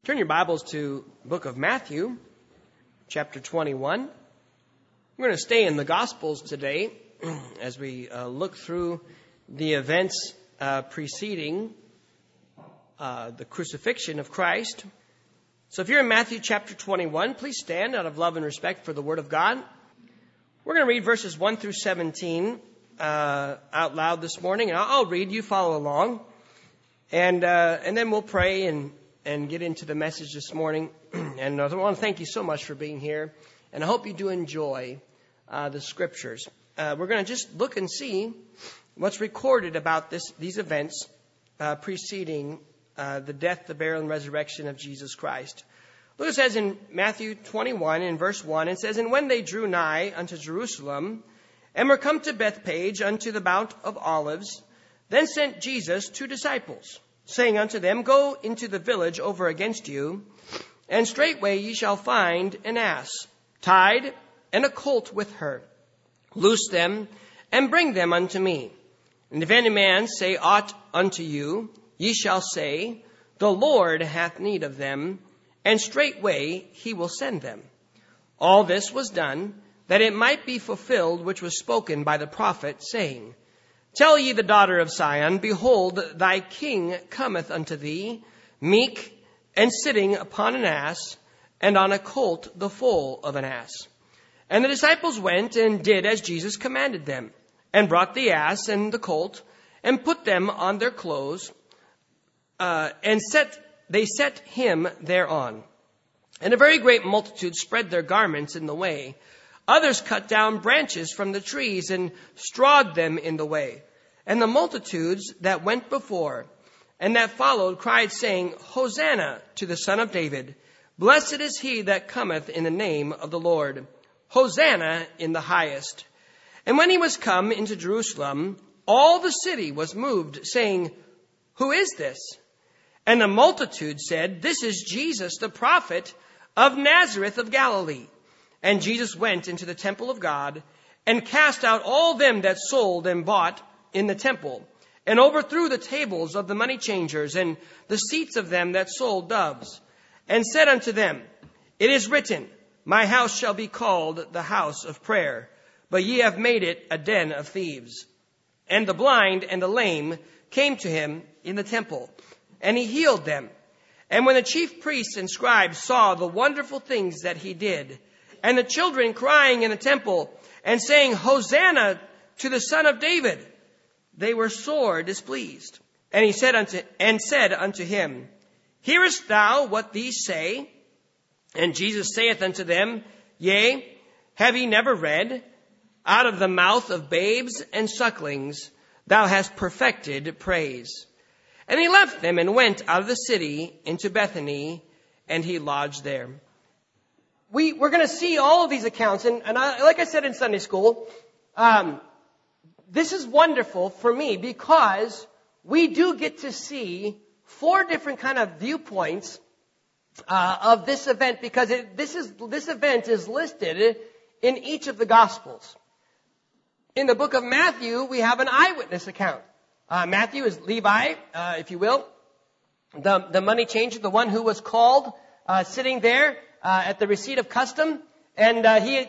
Turn your Bibles to the book of Matthew, chapter 21. We're going to stay in the Gospels today as we look through the events preceding the crucifixion of Christ. So if you're in Matthew chapter 21, please stand out of love and respect for the Word of God. We're going to read verses 1 through 17 out loud this morning. And I'll read, you follow along. And then we'll pray and get into the message this morning. And I want to thank you so much for being here. And I hope you do enjoy the scriptures. We're going to just look and see what's recorded about these events preceding the death, the burial, and resurrection of Jesus Christ. Look, it says in Matthew 21, in verse 1, it says, "And when they drew nigh unto Jerusalem, and were come to Bethphage unto the Mount of Olives, then sent Jesus 2 disciples, saying unto them, Go into the village over against you, and straightway ye shall find an ass tied, and a colt with her. Loose them, and bring them unto me. And if any man say aught unto you, ye shall say, The Lord hath need of them, and straightway he will send them. All this was done, that it might be fulfilled which was spoken by the prophet, saying, Tell ye the daughter of Sion, Behold, thy king cometh unto thee, meek, and sitting upon an ass, and on a colt the foal of an ass. And the disciples went and did as Jesus commanded them, and brought the ass and the colt, and put them on their clothes, and they set him thereon. And a very great multitude spread their garments in the way. Others cut down branches from the trees and strawed them in the way. And the multitudes that went before and that followed cried, saying, Hosanna to the Son of David. Blessed is he that cometh in the name of the Lord. Hosanna in the highest. And when he was come into Jerusalem, all the city was moved, saying, Who is this? And the multitude said, This is Jesus, the prophet of Nazareth of Galilee. And Jesus went into the temple of God, and cast out all them that sold and bought in the temple, and overthrew the tables of the money changers, and the seats of them that sold doves, and said unto them, It is written, My house shall be called the house of prayer, but ye have made it a den of thieves. And the blind and the lame came to him in the temple, and he healed them. And when the chief priests and scribes saw the wonderful things that he did, and the children crying in the temple, and saying, Hosanna to the Son of David, they were sore displeased. And he said unto him, Hearest thou what these say? And Jesus saith unto them, Yea, have ye never read, Out of the mouth of babes and sucklings thou hast perfected praise. And he left them and went out of the city into Bethany, and he lodged there. We're going to see all of these accounts, and like I said in Sunday school, this is wonderful for me because we do get to see 4 different kind of viewpoints of this event, because this event is listed in each of the Gospels. In the book of Matthew, we have an eyewitness account. Matthew is Levi, if you will, the money changer, the one who was called, sitting there at the receipt of custom. And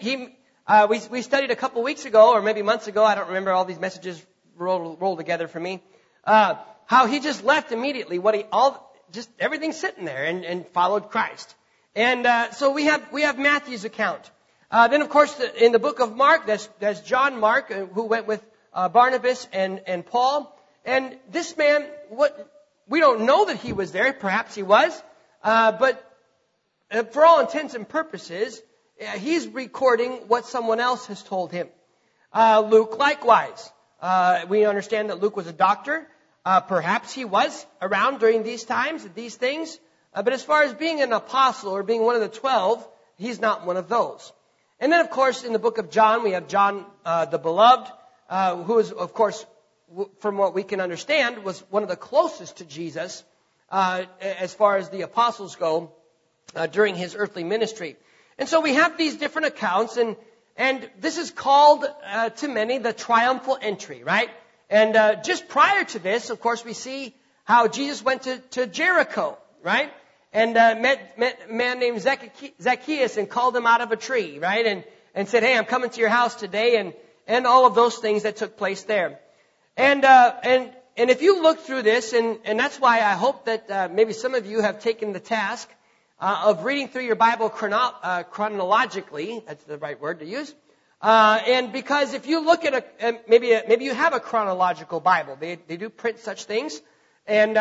we studied a couple weeks ago, or maybe months ago, I don't remember, all these messages roll together for me, how he just left immediately, everything sitting there and followed Christ. And so we have Matthew's account. Then, of course, in the book of Mark, that's John Mark, who went with Barnabas and Paul. And this man, we don't know that he was there. Perhaps he was. But for all intents and purposes, he's recording what someone else has told him. Luke, likewise. We understand that Luke was a doctor. Perhaps he was around during these times, these things. But as far as being an apostle or being one of the 12, he's not one of those. And then, of course, in the book of John, we have John the Beloved, who is, of course, from what we can understand, was one of the closest to Jesus as far as the apostles go during his earthly ministry. And so we have these different accounts, and this is called to many the triumphal entry, right? And just prior to this, of course, we see how Jesus went to Jericho, right? and met a man named Zacchaeus and called him out of a tree, right? And said, hey, I'm coming to your house today, and all of those things that took place there. And if you look through this, and that's why I hope that maybe some of you have taken the task of reading through your Bible chronologically, that's the right word to use. And because if you look at maybe you have a chronological Bible, they do print such things, and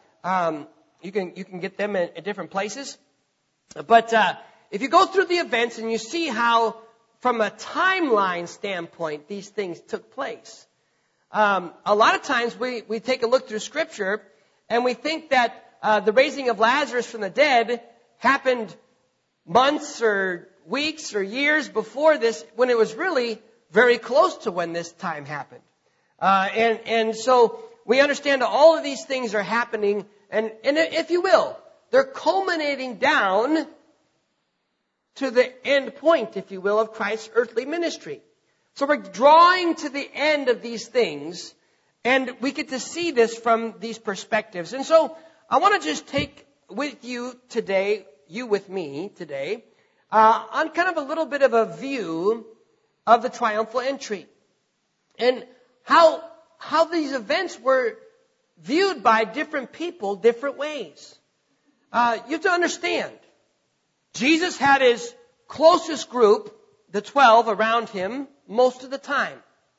you can get them at different places. But if you go through the events and you see how, from a timeline standpoint, these things took place. A lot of times we take a look through Scripture and we think that the raising of Lazarus from the dead happened months or weeks or years before this, when it was really very close to when this time happened. And so we understand that all of these things are happening, and if you will, they're culminating down to the end point, if you will, of Christ's earthly ministry. So we're drawing to the end of these things, and we get to see this from these perspectives. And so I want to just take with you today, you with me today, on kind of a little bit of a view of the triumphal entry, and how these events were viewed by different people different ways. You have to understand, Jesus had his closest group, the 12, around him most of the time.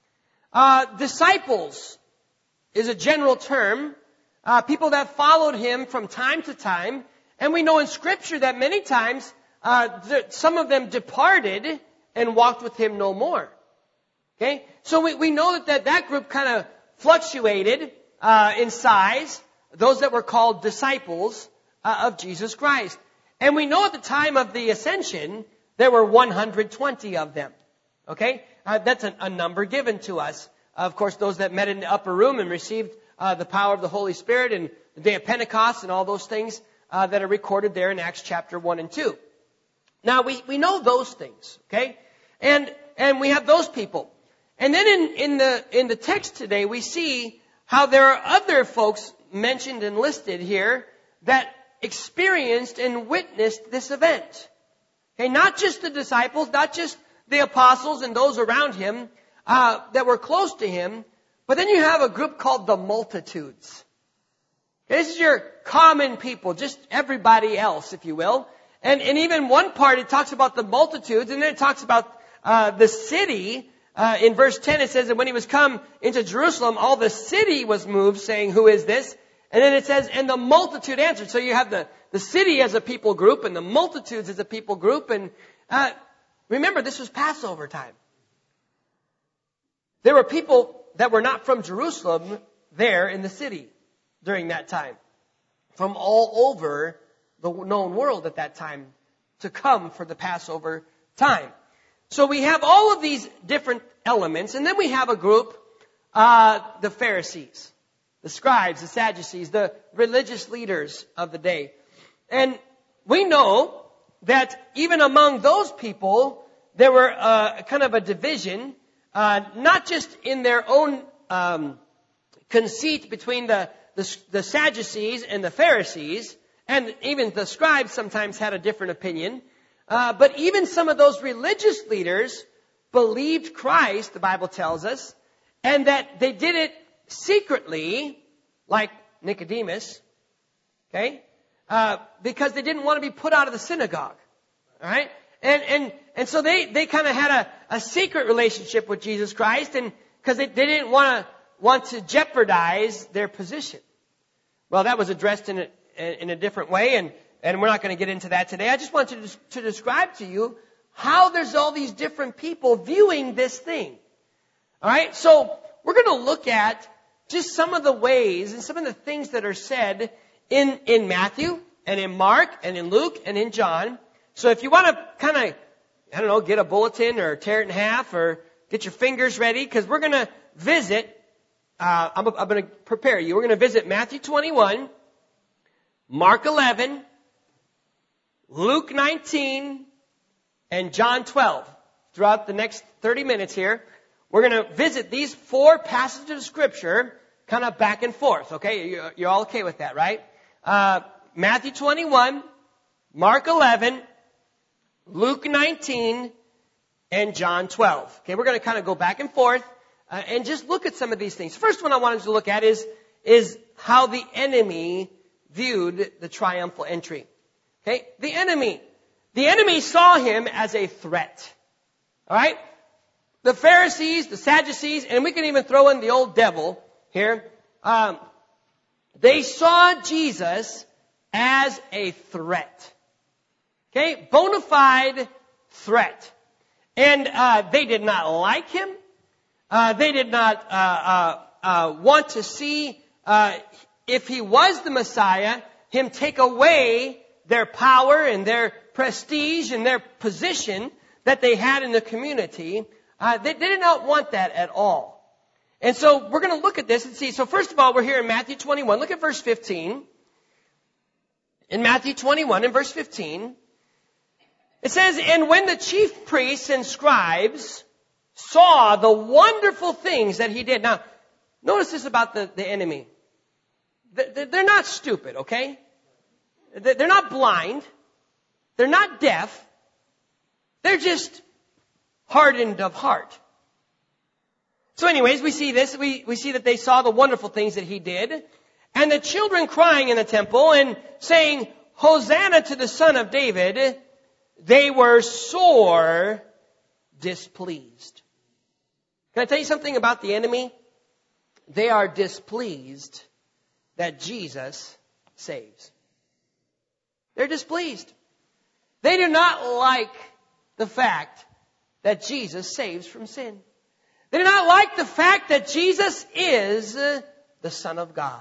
Disciples is a general term. People that followed him from time to time. And we know in Scripture that many times some of them departed and walked with him no more. Okay? So we know that group kind of fluctuated in size. Those that were called disciples of Jesus Christ. And we know at the time of the ascension, there were 120 of them. Okay? That's a number given to us. Of course, those that met in the upper room and received the power of the Holy Spirit and the day of Pentecost and all those things that are recorded there in Acts chapter 1 and 2. Now, we know those things. Okay? And we have those people. And then in the text today, we see how there are other folks mentioned and listed here that experienced and witnessed this event. Okay, not just the disciples, not just the apostles and those around him that were close to him, but then you have a group called the multitudes. Okay, this is your common people, just everybody else, if you will. And even one part, it talks about the multitudes, and then it talks about the city. In verse 10, it says that when he was come into Jerusalem, all the city was moved, saying, who is this? And then it says, and the multitude answered. So you have the city as a people group and the multitudes as a people group. And remember, this was Passover time. There were people that were not from Jerusalem there in the city during that time. From all over the known world at that time to come for the Passover time. So we have all of these different elements. And then we have a group, the Pharisees. The scribes, the Sadducees, the religious leaders of the day. And we know that even among those people, there were kind of a division, not just in their own conceit between the Sadducees and the Pharisees, and even the scribes sometimes had a different opinion, but even some of those religious leaders believed Christ, the Bible tells us, and that they did it secretly, like Nicodemus, okay? Because they didn't want to be put out of the synagogue, all right? And so they kind of had a secret relationship with Jesus Christ, and because they didn't want to jeopardize their position. Well, that was addressed in a different way, and we're not going to get into that today. I just want to describe to you how there's all these different people viewing this thing. All right? So we're going to look at just some of the ways and some of the things that are said in Matthew and in Mark and in Luke and in John. So if you want to kind of, get a bulletin or tear it in half or get your fingers ready, because we're going to visit, I'm going to prepare you. We're going to visit Matthew 21, Mark 11, Luke 19, and John 12. Throughout the next 30 minutes here, we're going to visit these 4 passages of Scripture kind of back and forth, okay? You're all okay with that, right? Matthew 21, Mark 11, Luke 19, and John 12. Okay, we're going to kind of go back and forth and just look at some of these things. First one I wanted to look at is how the enemy viewed the triumphal entry. Okay, the enemy saw him as a threat. All right, the Pharisees, the Sadducees, and we can even throw in the old devil here. They saw Jesus as a threat. Okay, bona fide threat. And they did not like him. They did not want to see, if he was the Messiah, him take away their power and their prestige and their position that they had in the community. They did not want that at all. And so we're going to look at this and see. So first of all, we're here in Matthew 21. Look at verse 15. In Matthew 21, in verse 15, it says, "And when the chief priests and scribes saw the wonderful things that he did." Now, notice this about the enemy. They're not stupid, okay? They're not blind. They're not deaf. They're just hardened of heart. So anyways, we see this. We see that they saw the wonderful things that he did. And the children crying in the temple and saying, "Hosanna to the Son of David," they were sore displeased. Can I tell you something about the enemy? They are displeased that Jesus saves. They're displeased. They do not like the fact that Jesus saves from sin. They do not like the fact that Jesus is the Son of God.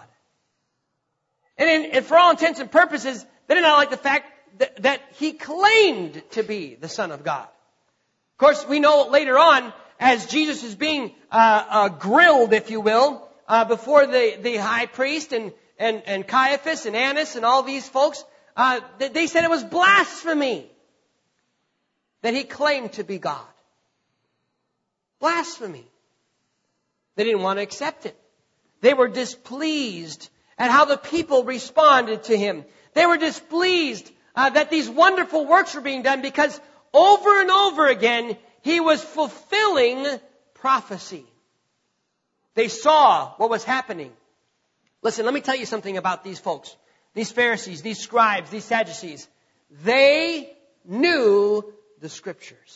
And for all intents and purposes, they do not like the fact that he claimed to be the Son of God. Of course, we know later on, as Jesus is being grilled, if you will, before the high priest and Caiaphas and Annas and all these folks, they said it was blasphemy that he claimed to be God. Blasphemy. They didn't want to accept it. They were displeased at how the people responded to him. They were displeased that these wonderful works were being done because over and over again, he was fulfilling prophecy. They saw what was happening. Listen, let me tell you something about these folks. These Pharisees, these scribes, these Sadducees. They knew the Scriptures.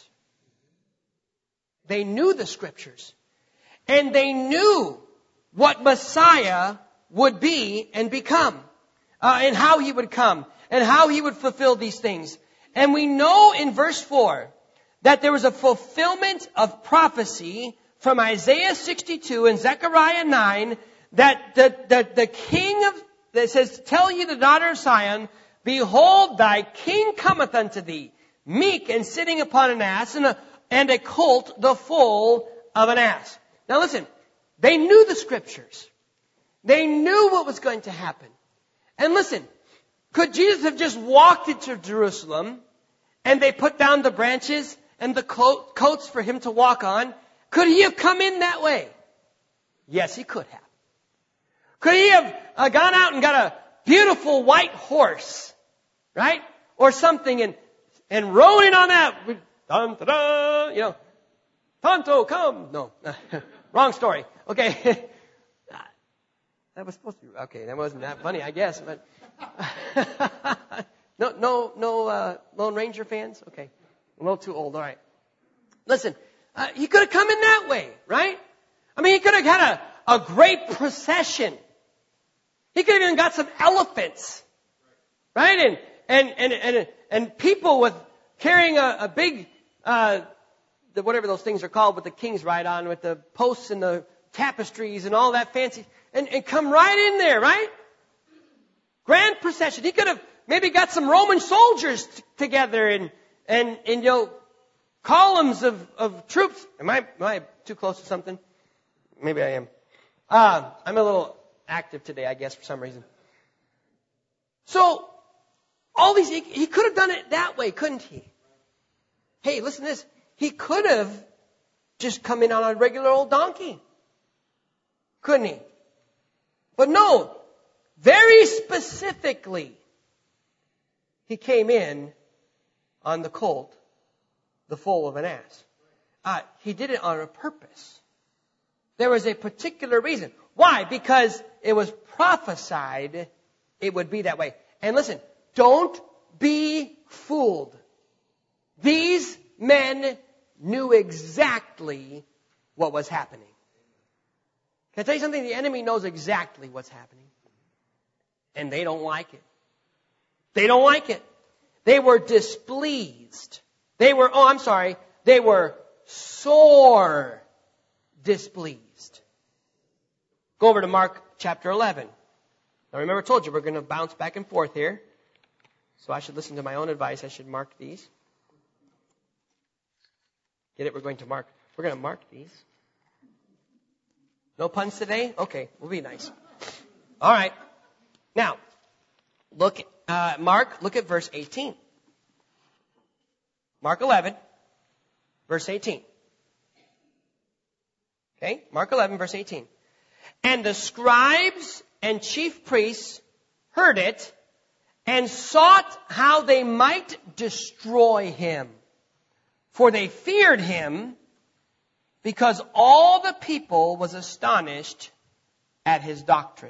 They knew the Scriptures. And they knew what Messiah would be and become. And how he would come. And how he would fulfill these things. And we know in verse 4 that there was a fulfillment of prophecy from Isaiah 62 and Zechariah 9 that the king of, that says, "Tell ye the daughter of Zion, behold, thy king cometh unto thee, meek and sitting upon an ass, and a colt the foal of an ass." Now listen, they knew the Scriptures. They knew what was going to happen. And listen, could Jesus have just walked into Jerusalem and they put down the branches and the coats for him to walk on? Could he have come in that way? Yes, he could have. Could he have gone out and got a beautiful white horse, right? Or something and rode in on that? Dun, dun, dun, you know, Tonto, come. No, wrong story. Okay. That was supposed to be, okay, that wasn't that funny, I guess, but no Lone Ranger fans? Okay. A little too old, all right. Listen, he could have come in that way, right? I mean, he could have had a great procession. He could have even got some elephants, right? And people with carrying a big, whatever those things are called with the kings ride on, with the posts and the tapestries and all that fancy, and come right in there, right? Grand procession. He could have maybe got some Roman soldiers together and you know, columns of troops. Am I too close to something? Maybe I am. I'm a little active today, I guess, for some reason. So, all these, he could have done it that way, couldn't he? Hey, listen to this. He could have just come in on a regular old donkey. Couldn't he? But no, very specifically, he came in on the colt, the foal of an ass. He did it on a purpose. There was a particular reason. Why? Because it was prophesied it would be that way. And listen, don't be fooled. These men knew exactly what was happening. Can I tell you something? The enemy knows exactly what's happening. And they don't like it. They don't like it. They were displeased. They were sore displeased. Go over to Mark chapter 11. Now remember I told you we're going to bounce back and forth here. So I should listen to my own advice. I should mark these. Get it? We're going to mark these. No puns today? Okay, we'll be nice. All right. Now, look at verse 18. Mark 11, verse 18. Okay, Mark 11, verse 18. And the scribes and chief priests heard it and sought how they might destroy him. For they feared him, because all the people was astonished at his doctrine.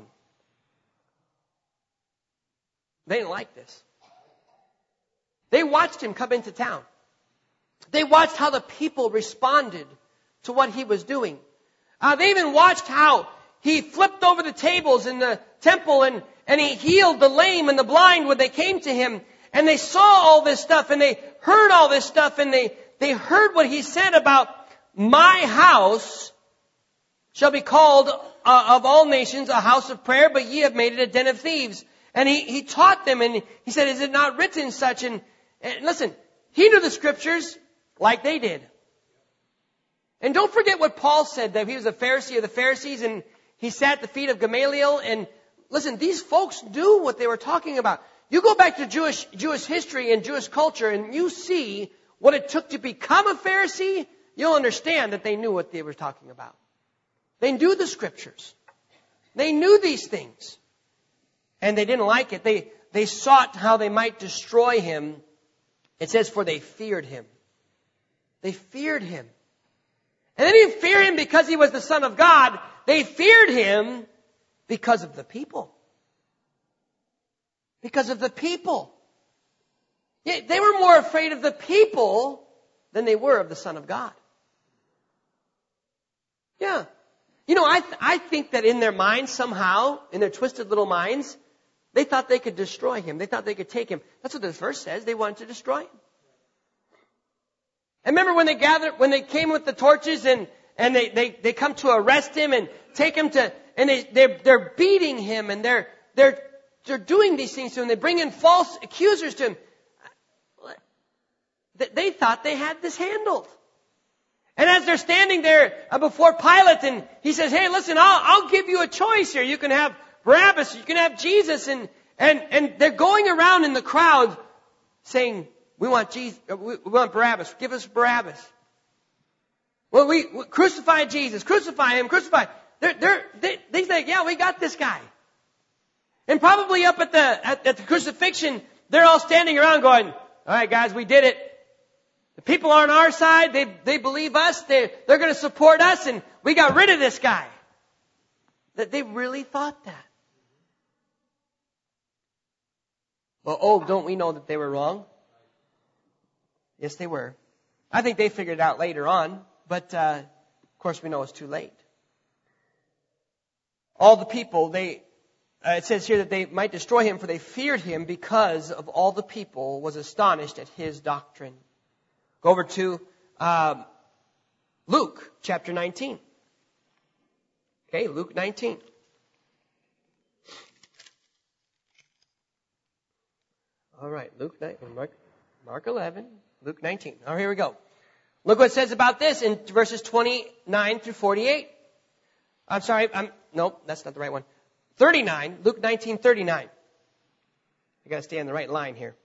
They didn't like this. They watched him come into town. They watched how the people responded to what he was doing. They even watched how he flipped over the tables in the temple and he healed the lame and the blind when they came to him. And they saw all this stuff and they heard all this stuff and they heard what he said about my house shall be called of all nations a house of prayer, but ye have made it a den of thieves. And he taught them and he said, is it not written such? And listen, he knew the scriptures like they did. And don't forget what Paul said, that he was a Pharisee of the Pharisees and he sat at the feet of Gamaliel. And listen, these folks knew what they were talking about. You go back to Jewish history and Jewish culture and you see what it took to become a Pharisee, you'll understand that they knew what they were talking about. They knew the scriptures. They knew these things. And they didn't like it. They sought how they might destroy him. It says, for they feared him. They feared him. And they didn't fear him because he was the Son of God. They feared him because of the people. Because of the people. They were more afraid of the people than they were of the Son of God. Yeah. You know, I think that in their minds somehow, in their twisted little minds, they thought they could destroy him. They thought they could take him. That's what this verse says. They wanted to destroy him. And remember when they came with the torches and they come to arrest him and take him to, and they're beating him and they're doing these things to him. They bring in false accusers to him. They thought they had this handled. And as they're standing there before Pilate and he says, hey, listen, I'll give you a choice here. You can have Barabbas, you can have Jesus. And they're going around in the crowd saying, we want Jesus, we want Barabbas. Give us Barabbas. Well, we crucify Jesus, crucify him, crucify. They say, yeah, we got this guy. And probably up at the crucifixion, they're all standing around going, all right, guys, we did it. The people are on our side. They believe us. They're going to support us, and we got rid of this guy. That they really thought that. Well, don't we know that they were wrong? Yes, they were. I think they figured it out later on, but of course we know it's too late. All the people, it says here that they might destroy him, for they feared him because of all the people was astonished at his doctrine. Go over to Luke chapter 19. Okay, Luke 19. All right, Mark 11, Luke 19. All right, here we go. Look what it says about this in verses 29 through 48. I'm sorry, nope, that's not the right one. 39, Luke 19:39. I got to stay on the right line here.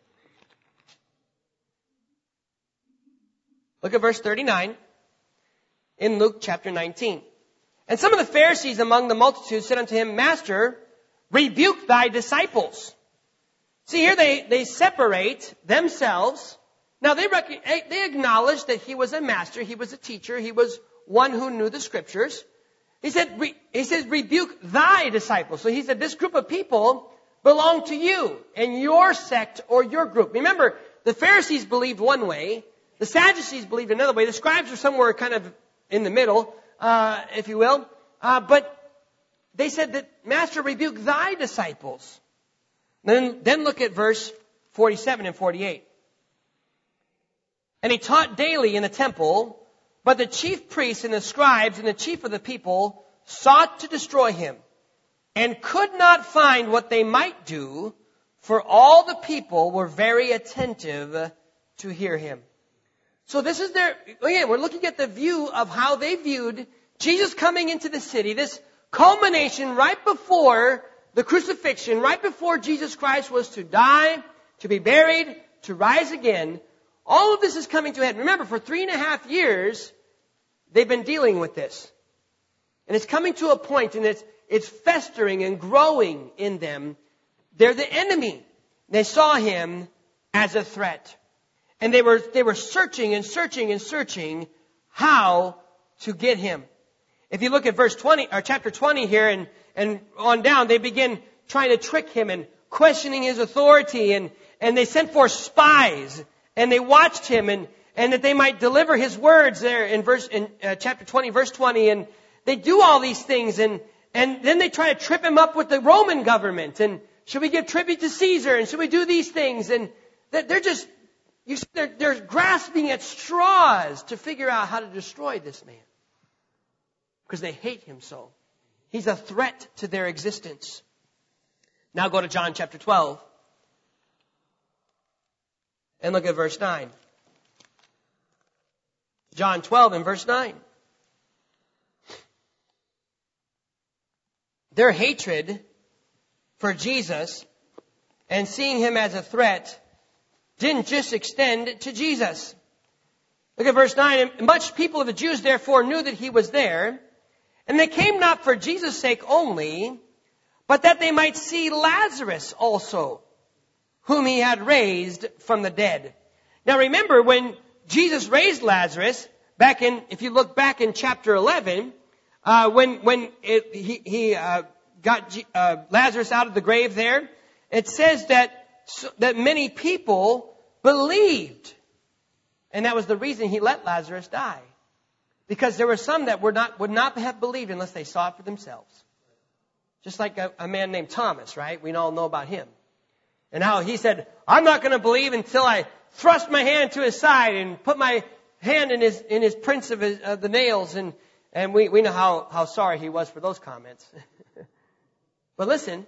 Look at verse 39 in Luke chapter 19. And some of the Pharisees among the multitude said unto him, Master, rebuke thy disciples. See here, they separate themselves. Now they acknowledge that he was a master, he was a teacher, he was one who knew the scriptures. He says, rebuke thy disciples. So he said, this group of people belong to you and your sect or your group. Remember, the Pharisees believed one way, the Sadducees believed another way, the scribes were somewhere kind of in the middle, if you will. But they said that, Master, rebuke thy disciples. Then look at verse 47 and 48. And he taught daily in the temple, but the chief priests and the scribes and the chief of the people sought to destroy him, and could not find what they might do, for all the people were very attentive to hear him. So this is again, we're looking at the view of how they viewed Jesus coming into the city, this culmination right before the crucifixion, right before Jesus Christ was to die, to be buried, to rise again. All of this is coming to a head. Remember, for 3.5 years, they've been dealing with this. And it's coming to a point, and it's festering and growing in them. They're the enemy. They saw him as a threat. And they were searching and searching and searching how to get him. If you look at verse 20, or chapter 20 here and on down, they begin trying to trick him and questioning his authority, and they sent forth spies, and they watched him, and that they might deliver his words there in chapter 20, verse 20, and they do all these things, and then they try to trip him up with the Roman government, and should we give tribute to Caesar, and should we do these things, and they're grasping at straws to figure out how to destroy this man, because they hate him so. He's a threat to their existence. Now go to John chapter 12. And look at verse 9. John 12 and verse 9. Their hatred for Jesus and seeing him as a threat didn't just extend to Jesus. Look at verse 9. And much people of the Jews therefore knew that he was there. And they came not for Jesus' sake only, but that they might see Lazarus also, whom he had raised from the dead. Now remember, when Jesus raised Lazarus, if you look back in chapter 11, when he got Lazarus out of the grave there, it says that many people believed. And that was the reason he let Lazarus die. Because there were some that would not have believed unless they saw it for themselves. Just like a man named Thomas, right? We all know about him. And how he said, I'm not going to believe until I thrust my hand to his side and put my hand in his prints of the nails. And we know how sorry he was for those comments. But listen,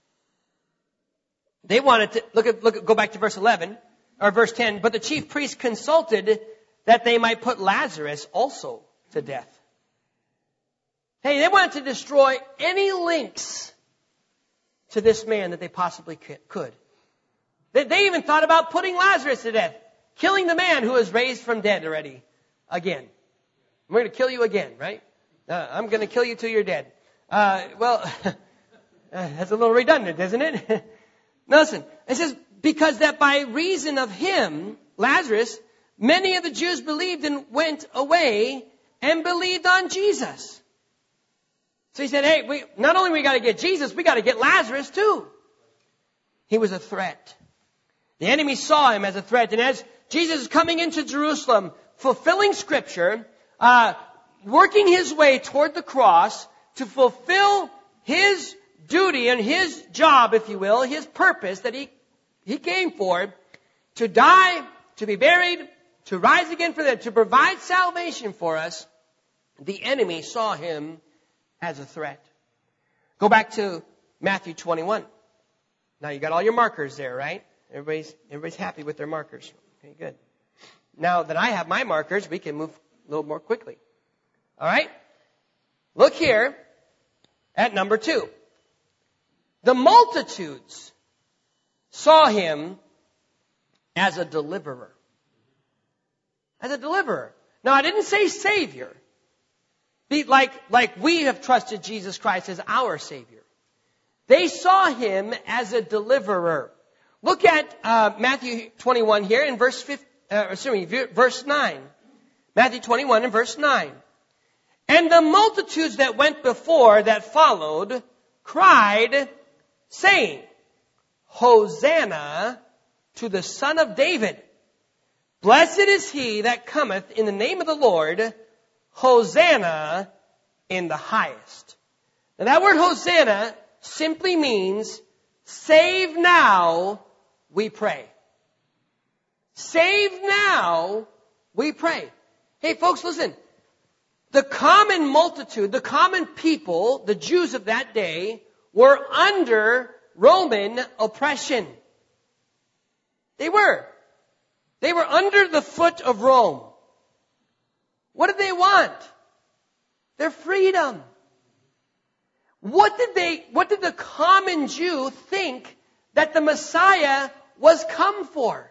they wanted to go back to verse 11 or verse 10. But the chief priests consulted that they might put Lazarus also to death. Hey, they wanted to destroy any links to this man that they possibly could. They even thought about putting Lazarus to death, killing the man who was raised from dead already again. We're going to kill you again, right? I'm going to kill you till you're dead. Well, that's a little redundant, isn't it? Now listen, it says, because that by reason of him, Lazarus, many of the Jews believed and went away and believed on Jesus. So he said, hey, not only we got to get Jesus, we got to get Lazarus too. He was a threat. The enemy saw him as a threat. And as Jesus is coming into Jerusalem, fulfilling Scripture, working his way toward the cross to fulfill his duty and his job, if you will, his purpose that he came for, to die, to be buried, to rise again for that, to provide salvation for us, the enemy saw him as a threat. Go back to Matthew 21. Now you got all your markers there, right? Everybody's happy with their markers. Okay, good. Now that I have my markers, we can move a little more quickly. All right? Look here at number 2. The multitudes saw him as a deliverer. As a deliverer. Now, I didn't say Savior. Like we have trusted Jesus Christ as our Savior. They saw him as a deliverer. Look at Matthew 21 here in verse 9. Matthew 21 and verse 9. And the multitudes that went before that followed cried, saying, Hosanna to the Son of David. Blessed is he that cometh in the name of the Lord. Hosanna in the highest. Now that word Hosanna simply means, save now, we pray. Save now, we pray. Hey folks, listen. The common multitude, the common people, the Jews of that day, were under Roman oppression. They were. They were under the foot of Rome. What did they want? Their freedom. What did the common Jew think that the Messiah was come for?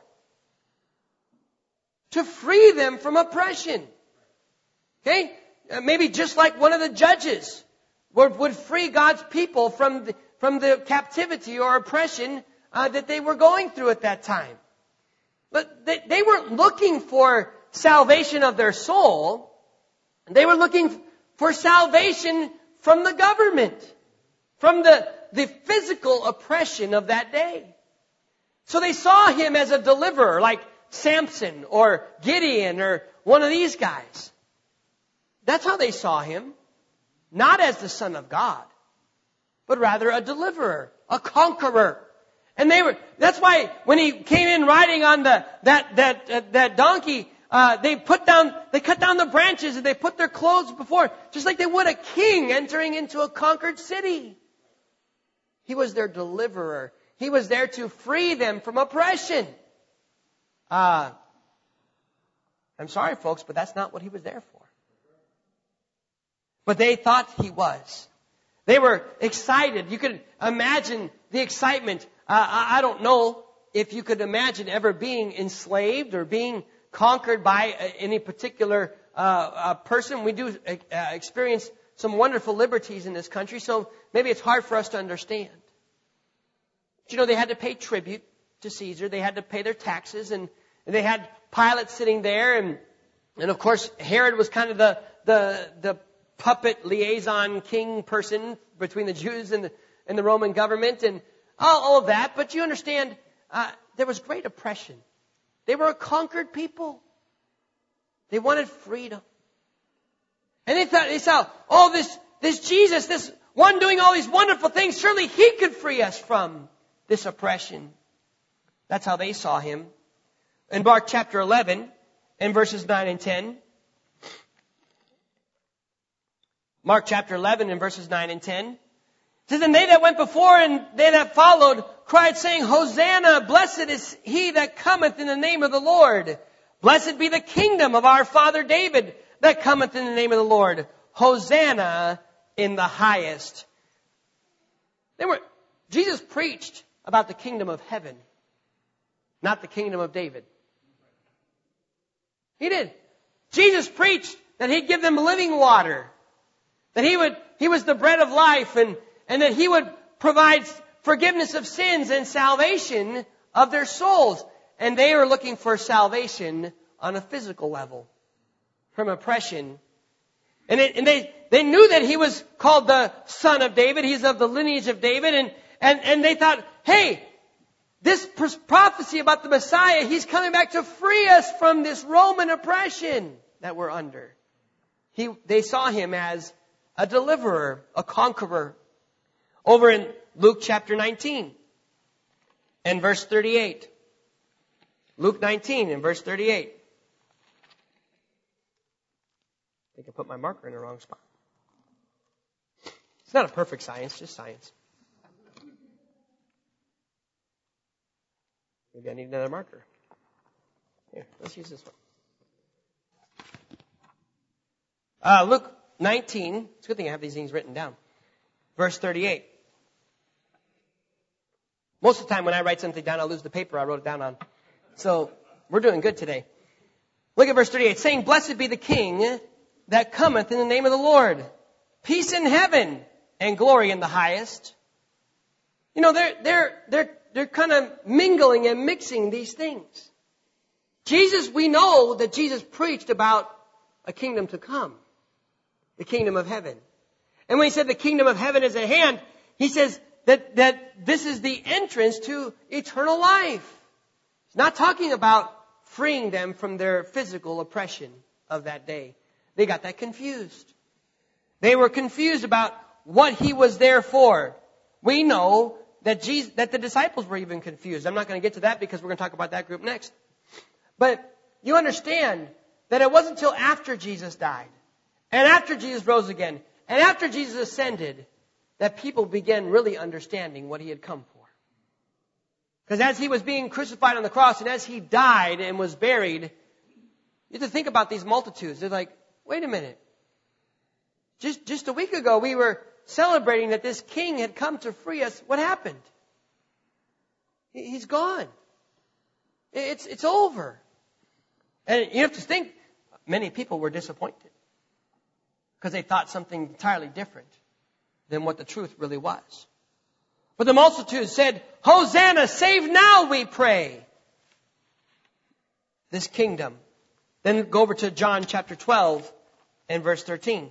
To free them from oppression. Okay? Maybe just like one of the judges would free God's people from the captivity or oppression that they were going through at that time. But they weren't looking for salvation of their soul. They were looking for salvation from the government, from the physical oppression of that day. So they saw him as a deliverer, like Samson or Gideon or one of these guys. That's how they saw him. Not as the Son of God, but rather a deliverer, a conqueror. And that's why when he came in riding on that donkey, they cut down the branches and they put their clothes before, just like they would a king entering into a conquered city. He was their deliverer. He was there to free them from oppression. I'm sorry, folks, but that's not what he was there for. But they thought he was. They were excited. You could imagine the excitement. I don't know if you could imagine ever being enslaved or being conquered by any particular person. We do experience some wonderful liberties in this country, so maybe it's hard for us to understand. But you know, they had to pay tribute to Caesar. They had to pay their taxes, and they had Pilate sitting there, and of course Herod was kind of the puppet liaison king person between the Jews and the Roman government and all of that. But you understand, there was great oppression. They were a conquered people. They wanted freedom. And they saw, this Jesus, this one doing all these wonderful things, surely he could free us from this oppression. That's how they saw him. In Mark chapter 11, in verses 9 and 10, Mark chapter 11 and verses 9 and 10. It says, and they that went before and they that followed cried, saying, Hosanna, blessed is he that cometh in the name of the Lord. Blessed be the kingdom of our father David that cometh in the name of the Lord. Hosanna in the highest. Jesus preached about the kingdom of heaven, not the kingdom of David. He did. Jesus preached that he'd give them living water. That he was the bread of life and that he would provide forgiveness of sins and salvation of their souls. And they were looking for salvation on a physical level from oppression. And they knew that he was called the Son of David. He's of the lineage of David. And they thought, hey, this prophecy about the Messiah, he's coming back to free us from this Roman oppression that we're under. They saw him as a deliverer, a conqueror. Over in Luke chapter 19 and verse 38. Luke 19 and verse 38. I think I put my marker in the wrong spot. It's not a perfect science, just science. Maybe I need another marker. Here, let's use this one. Luke 19. It's a good thing I have these things written down. Verse 38. Most of the time when I write something down, I'll lose the paper I wrote it down on. So we're doing good today. Look at verse 38. Saying, blessed be the King that cometh in the name of the Lord. Peace in heaven and glory in the highest. You know, they're kind of mingling and mixing these things. Jesus, we know that Jesus preached about a kingdom to come. The kingdom of heaven. And when he said the kingdom of heaven is at hand, he says that this is the entrance to eternal life. He's not talking about freeing them from their physical oppression of that day. They got that confused. They were confused about what he was there for. We know that the disciples were even confused. I'm not going to get to that because we're going to talk about that group next. But you understand that it wasn't until after Jesus died, and after Jesus rose again, and after Jesus ascended, that people began really understanding what he had come for. Because as he was being crucified on the cross, and as he died and was buried, you have to think about these multitudes. They're like, wait a minute. Just a week ago, we were celebrating that this king had come to free us. What happened? He's gone. It's over. And you have to think, many people were disappointed because they thought something entirely different than what the truth really was. But the multitude said, Hosanna, save now, we pray. This kingdom. Then go over to John chapter 12 and verse 13.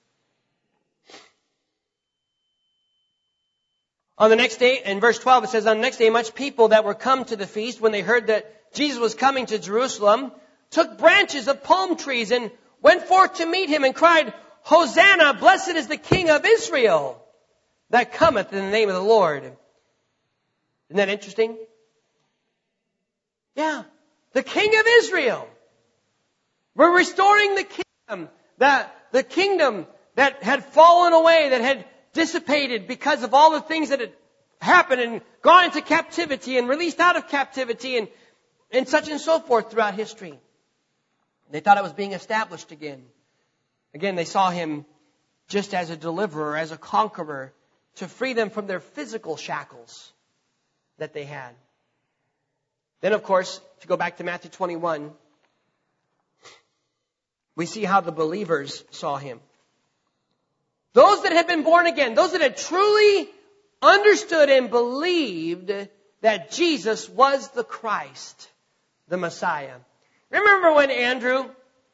On the next day, in verse 12, it says, on the next day, much people that were come to the feast, when they heard that Jesus was coming to Jerusalem, took branches of palm trees and went forth to meet him and cried, Hosanna, blessed is the King of Israel that cometh in the name of the Lord. Isn't that interesting? Yeah. The King of Israel. We're restoring the kingdom. The kingdom that had fallen away, that had dissipated because of all the things that had happened and gone into captivity and released out of captivity and such and so forth throughout history. They thought it was being established again. Again, they saw him just as a deliverer, as a conqueror, to free them from their physical shackles that they had. Then, of course, if you go back to Matthew 21, we see how the believers saw him. Those that had been born again, those that had truly understood and believed that Jesus was the Christ, the Messiah. Remember when Andrew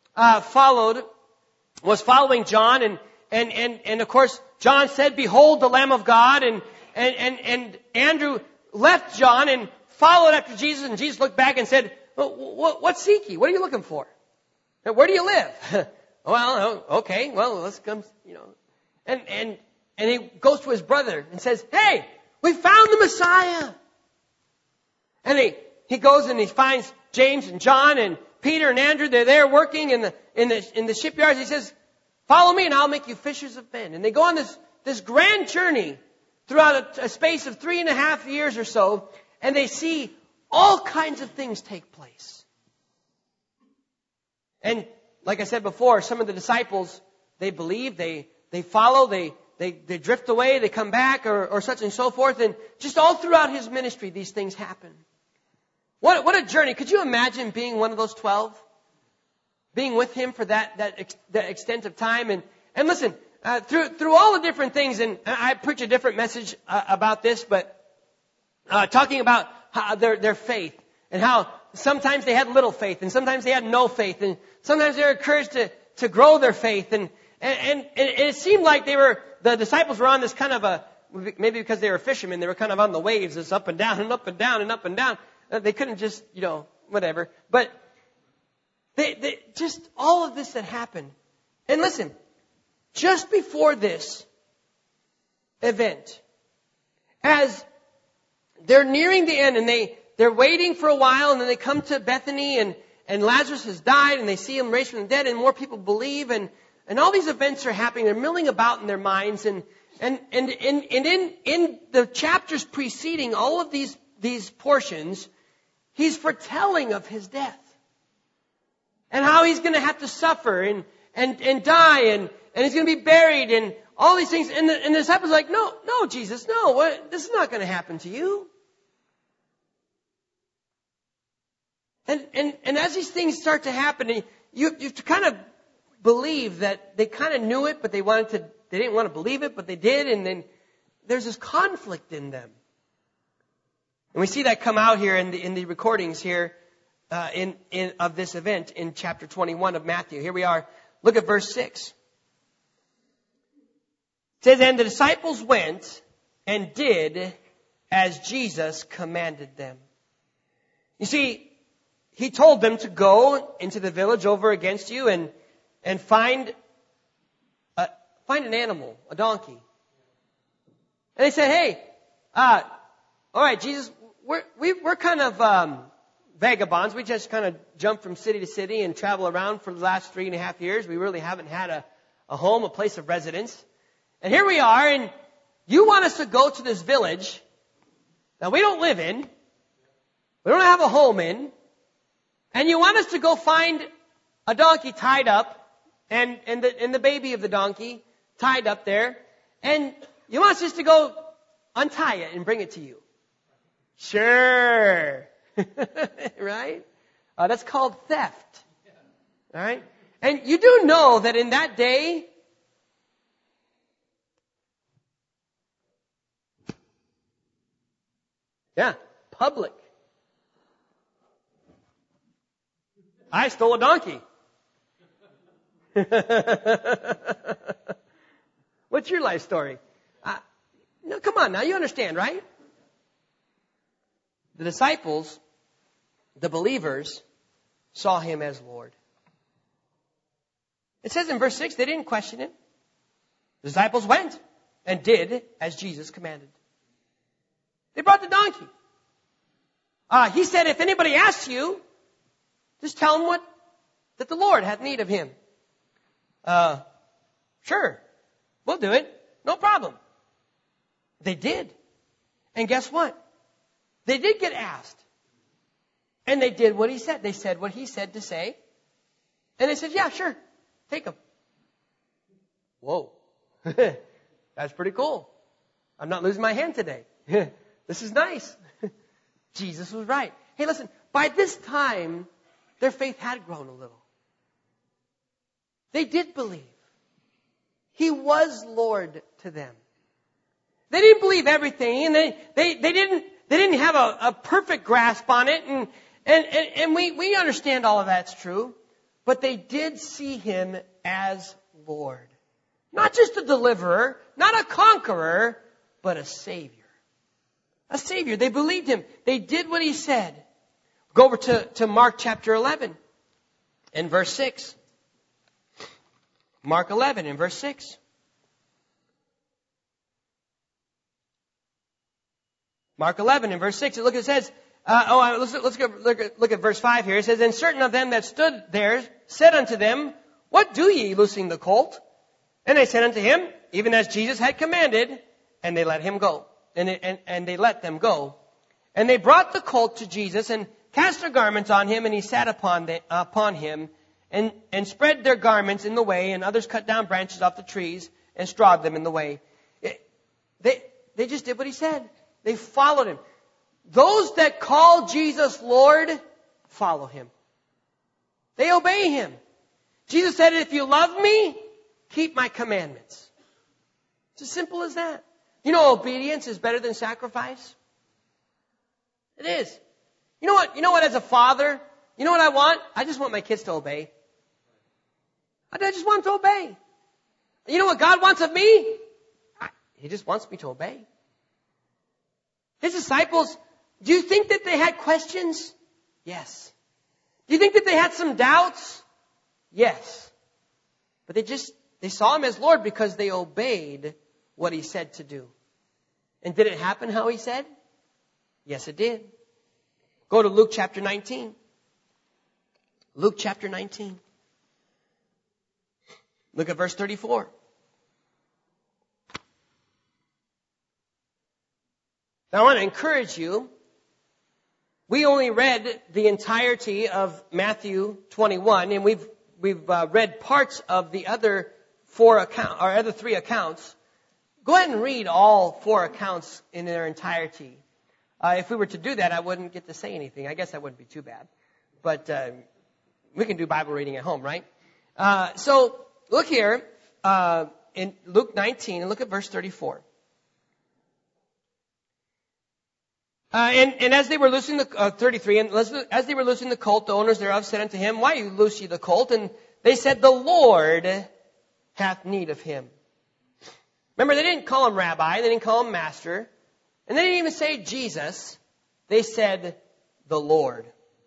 was following John, and of course John said, "Behold the Lamb of God," and Andrew left John and followed after Jesus, and Jesus looked back and said, "What seek ye? What are you looking for? Where do you live?" Well, okay, well, let's come, And he goes to his brother and says, "Hey, we found the Messiah." And he goes and he finds James and John and Peter and Andrew. They're there working in the shipyards. He says, "Follow me and I'll make you fishers of men." And they go on this grand journey throughout a space of 3.5 years or so, and they see all kinds of things take place. And like I said before, some of the disciples, they believe, they follow, they drift away, they come back, or such and so forth. And just all throughout his ministry, these things happen. What a journey. Could you imagine being one of those 12? Being with him for that extent of time. And listen, through all the different things, and I preach a different message about this, but talking about how their faith, and how sometimes they had little faith, and sometimes they had no faith, and sometimes they were encouraged to grow their faith. And it seemed like the disciples were on this kind of maybe because they were fishermen, they were kind of on the waves, this up and down and up and down and up and down. They couldn't just, whatever. But they just all of this that happened. And listen, just before this event, as they're nearing the end and they're waiting for a while, and then they come to Bethany and Lazarus has died and they see him raised from the dead, and more people believe, and all these events are happening. They're milling about in their minds, and in the chapters preceding all of these portions, he's foretelling of his death and how he's going to have to suffer and die, and he's going to be buried, and all these things. And the disciples are like, no, Jesus, no, this is not going to happen to you. And as these things start to happen, you have to kind of believe that they kind of knew it, but they didn't want to believe it, but they did. And then there's this conflict in them. And we see that come out here in the recordings here of this event in chapter 21 of Matthew. Here we are. Look at verse 6. It says, and the disciples went and did as Jesus commanded them. You see, he told them to go into the village over against you and find an animal, a donkey. And they said, hey, all right, Jesus, we're kind of vagabonds. We just kind of jump from city to city and travel around for the last 3.5 years. We really haven't had a home, a place of residence. And here we are, and you want us to go to this village that we don't live in, we don't have a home in, and you want us to go find a donkey tied up, and the baby of the donkey tied up there, and you want us just to go untie it and bring it to you. Sure. Right? That's called theft. All right? And you do know that in that day, public. I stole a donkey. What's your life story? No, come on now, you understand, right? The disciples, the believers, saw him as Lord. It says in verse 6, they didn't question him. The disciples went and did as Jesus commanded. They brought the donkey. He said, if anybody asks you, just tell them that the Lord hath need of him. Sure, we'll do it. No problem. They did. And guess what? They did get asked. And they did what he said. They said what he said to say. And they said, yeah, sure. Take him. Whoa. That's pretty cool. I'm not losing my hand today. This is nice. Jesus was right. Hey, listen, by this time, their faith had grown a little. They did believe. He was Lord to them. They didn't believe everything, and they didn't have a perfect grasp on it, and we understand all of that's true. But they did see him as Lord. Not just a deliverer, not a conqueror, but a Savior. A Savior. They believed him. They did what he said. Go over to Mark chapter 11 and verse 6. Mark 11 and verse 6. Mark 11 and verse 6. Look, it says, look at verse 5 here. It says, and certain of them that stood there said unto them, what do ye, loosing the colt? And they said unto him, even as Jesus had commanded, and they let him go. And they let them go. And they brought the colt to Jesus and cast their garments on him, and he sat upon him, and spread their garments in the way, and others cut down branches off the trees and strawed them in the way. They just did what he said. They followed him. Those that call Jesus Lord, follow him. They obey him. Jesus said, if you love me, keep my commandments. It's as simple as that. You know, obedience is better than sacrifice. It is. You know what, as a father, you know what I want? I just want my kids to obey. I just want them to obey. You know what God wants of me? He just wants me to obey. His disciples, do you think that they had questions? Yes. Do you think that they had some doubts? Yes. But they saw him as Lord because they obeyed what he said to do. And did it happen how he said? Yes, it did. Go to Luke chapter 19. Luke chapter 19. Look at verse 34. Now I want to encourage you. We only read the entirety of Matthew 21, and we've read parts of the other three accounts. Go ahead and read all 4 accounts in their entirety. If we were to do that, I wouldn't get to say anything. I guess that wouldn't be too bad. But we can do Bible reading at home, right? So look here in Luke 19 and look at verse 34. And as they were loosing the, 33, and as they were loosing the colt, the owners thereof said unto him, Why loose ye the colt? And they said, The Lord hath need of him. Remember, they didn't call him rabbi, they didn't call him master, and they didn't even say Jesus. They said, the Lord.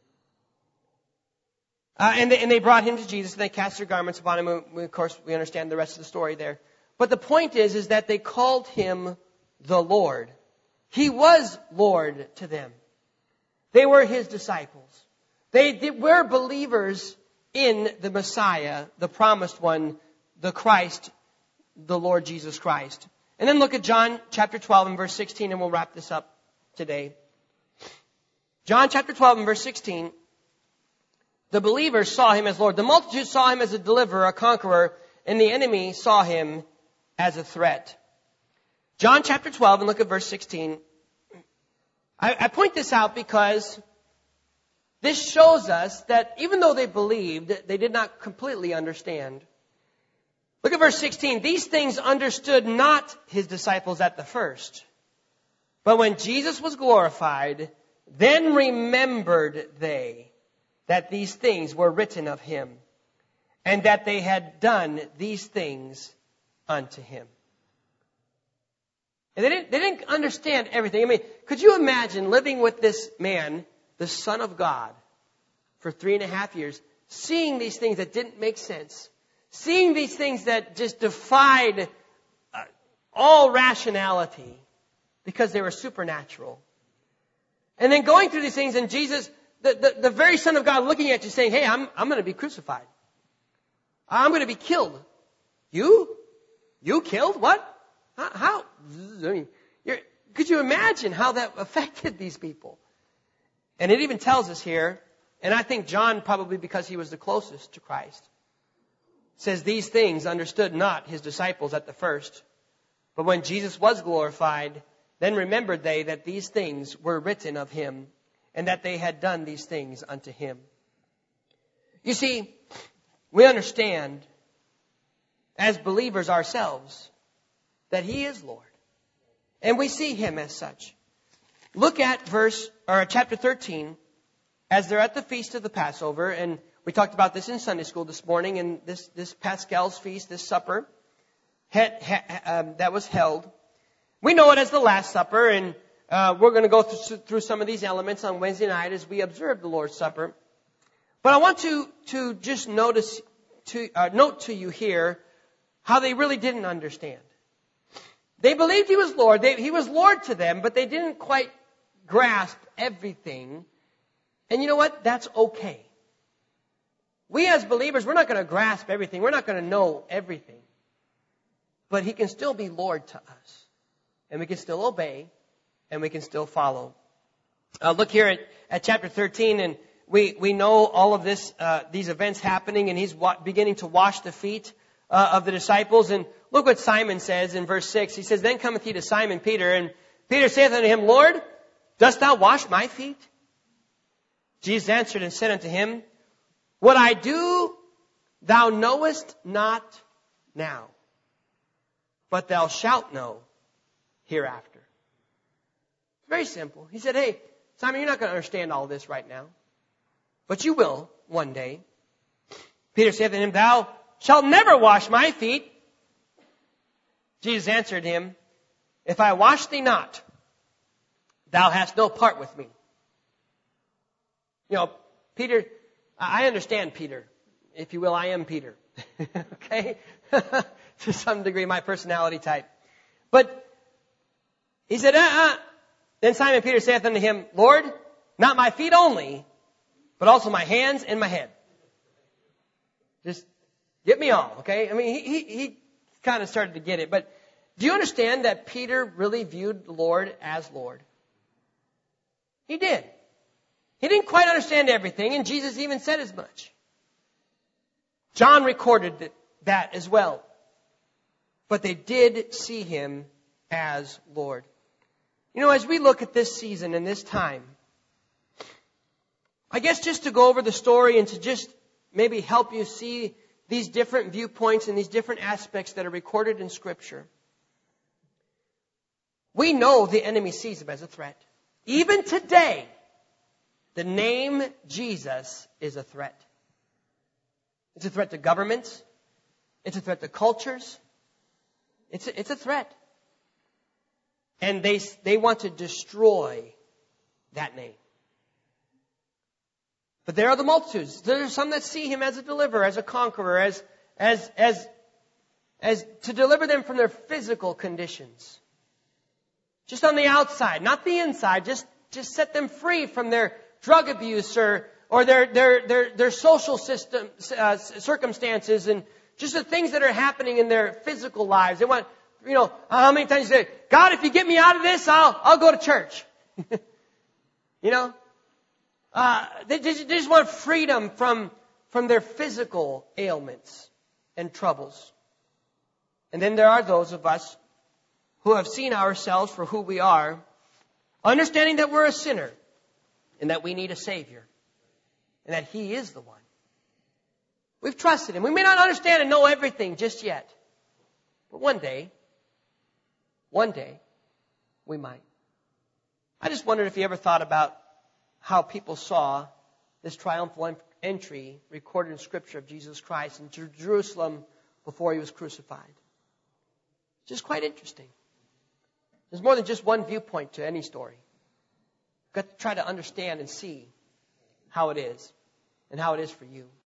And they brought him to Jesus, and they cast their garments upon him. Of course, we understand the rest of the story there. But the point is that they called him the Lord. He was Lord to them. They were his disciples. They were believers in the Messiah, the promised one, the Christ, the Lord Jesus Christ. And then look at John chapter 12 and verse 16, and we'll wrap this up today. John chapter 12 and verse 16. The believers saw him as Lord. The multitude saw him as a deliverer, a conqueror, and the enemy saw him as a threat. John chapter 12 and look at verse 16. I point this out because this shows us that even though they believed, they did not completely understand. Look at verse 16. These things understood not his disciples at the first. But when Jesus was glorified, then remembered they that these things were written of him, and that they had done these things unto him. And they didn't understand everything. I mean, could you imagine living with this man, the Son of God, for 3.5 years, seeing these things that didn't make sense, seeing these things that just defied all rationality because they were supernatural. And then going through these things and Jesus, the very Son of God looking at you saying, hey, I'm going to be crucified. I'm going to be killed. You? You killed? What? How? I mean, could you imagine how that affected these people? And it even tells us here, and I think John, probably because he was the closest to Christ, says these things understood not his disciples at the first. But when Jesus was glorified, then remembered they that these things were written of him, and that they had done these things unto him. You see, we understand as believers ourselves that he is Lord. And we see him as such. Look at chapter 13, as they're at the feast of the Passover, and we talked about this in Sunday school this morning, and this Paschal's feast, this supper that was held. We know it as the Last Supper, and we're going to go through some of these elements on Wednesday night as we observe the Lord's Supper. But I want to just note to you here how they really didn't understand. They believed he was Lord. He was Lord to them, but they didn't quite grasp everything. And you know what? That's okay. We as believers, we're not going to grasp everything. We're not going to know everything. But he can still be Lord to us. And we can still obey. And we can still follow. Look here at chapter 13, and we know all of this, these events happening, and he's beginning to wash the feet of the disciples. And look what Simon says in verse 6. He says, Then cometh he to Simon Peter, and Peter saith unto him, Lord, dost thou wash my feet? Jesus answered and said unto him, What I do thou knowest not now, but thou shalt know hereafter. Very simple. He said, hey, Simon, you're not going to understand all this right now, but you will one day. Peter said to him, Thou shalt never wash my feet. Jesus answered him, If I wash thee not, thou hast no part with me. You know, Peter, I understand Peter. If you will, I am Peter. Okay? To some degree, my personality type. But he said, Then Simon Peter saith unto him, Lord, not my feet only, but also my hands and my head. Just get me all, okay? I mean, he kind of started to get it. But do you understand that Peter really viewed the Lord as Lord? He did. He didn't quite understand everything, and Jesus even said as much. John recorded that as well. But they did see him as Lord. You know, as we look at this season and this time, I guess just to go over the story and to just maybe help you see these different viewpoints and these different aspects that are recorded in Scripture. We know the enemy sees him as a threat. Even today, the name Jesus is a threat. It's a threat to governments. It's a threat to cultures. It's a threat. And they want to destroy that name. But there are the multitudes. There are some that see him as a deliverer, as a conqueror, as to deliver them from their physical conditions. Just on the outside, not the inside. Just set them free from their drug abuse or their social system circumstances and just the things that are happening in their physical lives. They want, how many times you say, God, if you get me out of this, I'll go to church. They just want freedom from their physical ailments and troubles. And then there are those of us who have seen ourselves for who we are, understanding that we're a sinner and that we need a Savior and that He is the one. We've trusted Him. We may not understand and know everything just yet, but one day, we might. I just wondered if you ever thought about how people saw this triumphal entry recorded in Scripture of Jesus Christ into Jerusalem before He was crucified. Just quite interesting. There's more than just one viewpoint to any story. You've got to try to understand and see how it is and how it is for you.